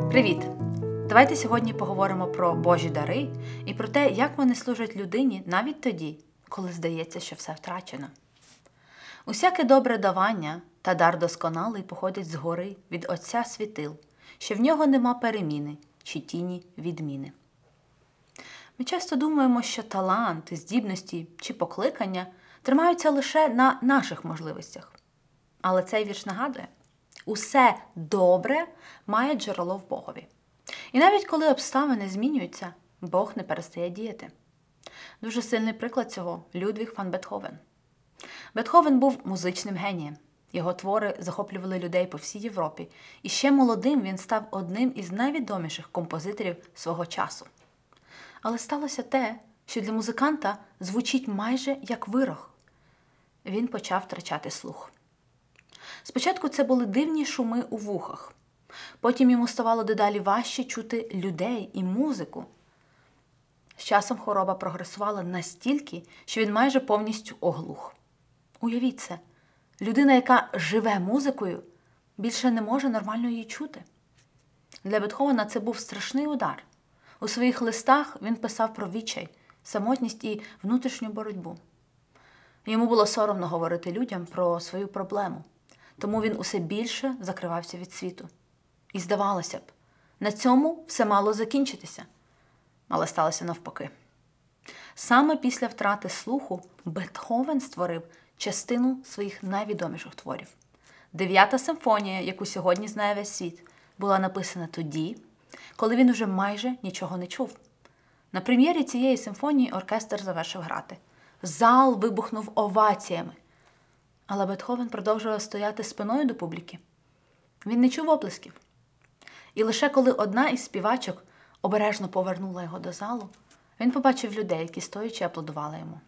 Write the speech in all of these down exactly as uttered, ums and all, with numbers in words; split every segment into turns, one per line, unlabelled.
Привіт! Давайте сьогодні поговоримо про Божі дари і про те, як вони служать людині навіть тоді, коли здається, що все втрачено. Усяке добре давання та дар досконалий походять згори від Отця світил, що в нього нема переміни чи тіні відміни. Ми часто думаємо, що талант, здібності чи покликання тримаються лише на наших можливостях. Але цей вірш нагадує, усе добре має джерело в Богові. І навіть коли обставини змінюються, Бог не перестає діяти. Дуже сильний приклад цього – Людвіг ван Бетховен. Бетховен був музичним генієм. Його твори захоплювали людей по всій Європі. І ще молодим він став одним із найвідоміших композиторів свого часу. Але сталося те, що для музиканта звучить майже як вирок. Він почав втрачати слух. Спочатку це були дивні шуми у вухах. Потім йому ставало дедалі важче чути людей і музику. З часом хвороба прогресувала настільки, що він майже повністю оглух. Уявіть це, людина, яка живе музикою, більше не може нормально її чути. Для Бетховена це був страшний удар. У своїх листах він писав про відчай, самотність і внутрішню боротьбу. Йому було соромно говорити людям про свою проблему, тому він усе більше закривався від світу. І здавалося б, на цьому все мало закінчитися. Але сталося навпаки. Саме після втрати слуху Бетховен створив частину своїх найвідоміших творів. Дев'ята симфонія, яку сьогодні знає весь світ, була написана тоді, коли він уже майже нічого не чув. На прем'єрі цієї симфонії оркестр завершив грати. Зал вибухнув оваціями. Але Бетховен продовжував стояти спиною до публіки. Він не чув оплесків. І лише коли одна із співачок обережно повернула його до залу, він побачив людей, які стоячи аплодували йому.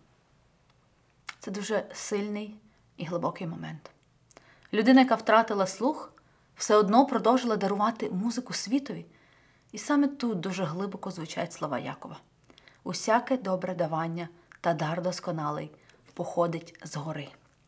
Це дуже сильний і глибокий момент. Людина, яка втратила слух, все одно продовжила дарувати музику світові. І саме тут дуже глибоко звучать слова Якова. «Усяке добре давання та дар досконалий походить згори».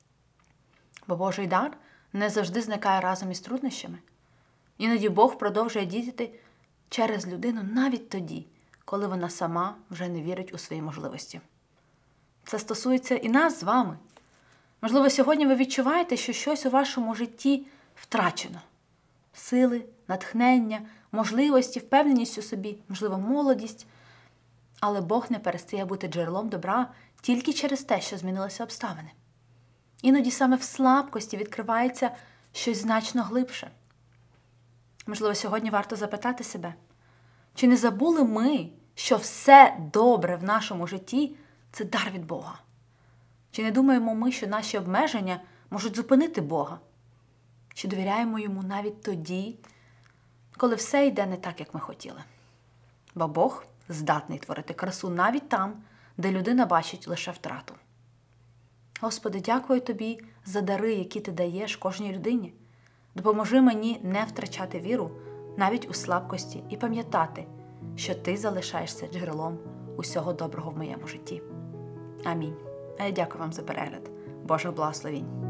Бо Божий дар не завжди зникає разом із труднощами. Іноді Бог продовжує діяти через людину навіть тоді, коли вона сама вже не вірить у свої можливості. Це стосується і нас з вами. Можливо, сьогодні ви відчуваєте, що щось у вашому житті втрачено. Сили, натхнення, можливості, впевненість у собі, можливо, молодість. Але Бог не перестає бути джерелом добра тільки через те, що змінилися обставини. Іноді саме в слабкості відкривається щось значно глибше. Можливо, сьогодні варто запитати себе, чи не забули ми, що все добре в нашому житті – це дар від Бога? Чи не думаємо ми, що наші обмеження можуть зупинити Бога? Чи довіряємо Йому навіть тоді, коли все йде не так, як ми хотіли? Бо Бог здатний творити красу навіть там, де людина бачить лише втрату. Господи, дякую Тобі за дари, які Ти даєш кожній людині. Допоможи мені не втрачати віру навіть у слабкості і пам'ятати, що Ти залишаєшся джерелом усього доброго в моєму житті. Амінь. А я дякую вам за перегляд. Божих благословінь.